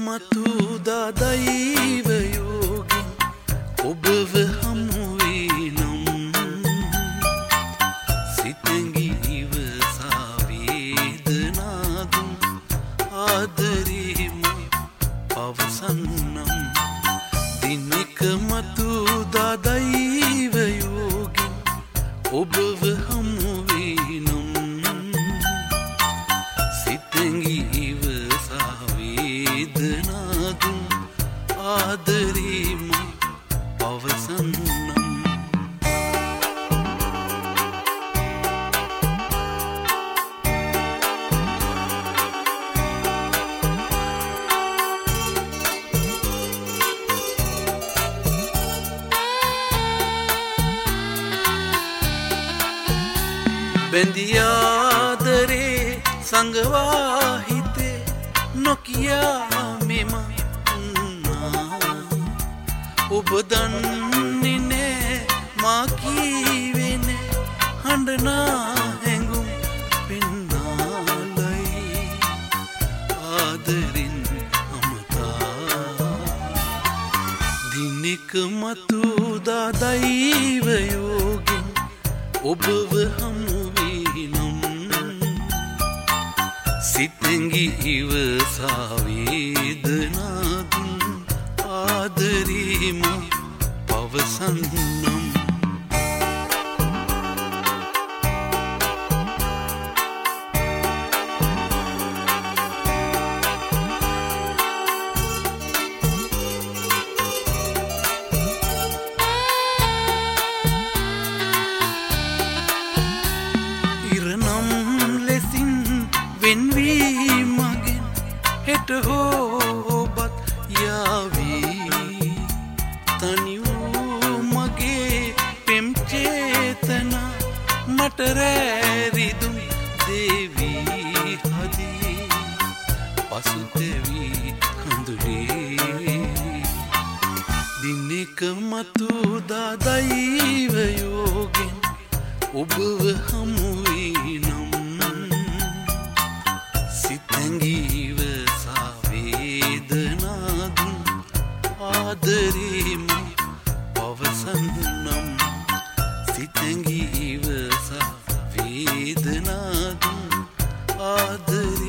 මතුදා දෛවයෝගෙන් ඔබව හමුවේ නම් සිතැඟි ඉවසා වේදනාදුම් ආදරේම පවසන්නම් දිනෙක මතුදා දෛවයෝගෙන් ඔබව හමුවේ නම් සිතැඟි ඉවසා වේදනාදුම් ආදරේම පවසන්නම් බැඳියාදරේ සංගවා හිතේ නොකියා මෙම ඔබ දන්නේ නෑ මා කීවේ නෑ හඬනා හැඟුම් පෙන්නාලයි ආදරින් අමතා දිනෙක මතුදා දෛවයෝගෙන් ඔබව හමුවේ නම් සිතැඟි ඉවසා වේදනාදුම් ආදරේම පවසන්නම් වෙන්වී මගෙන් හෙට හෝබත් යාවී තනි වූ මගේ පෙම් චේතනා මට රෑරිදුම් දේවී හදී පසුතැවී කඳුලේ දිනෙක මතුදා දෛවයෝගෙන් ඔබව හමුවේ නම් සිතැඟි ඉවසා වේදනාදුම් ආදරේම පවසන්නම් සිතැඟි ඉවසා වේදනාදුම් ආදරේ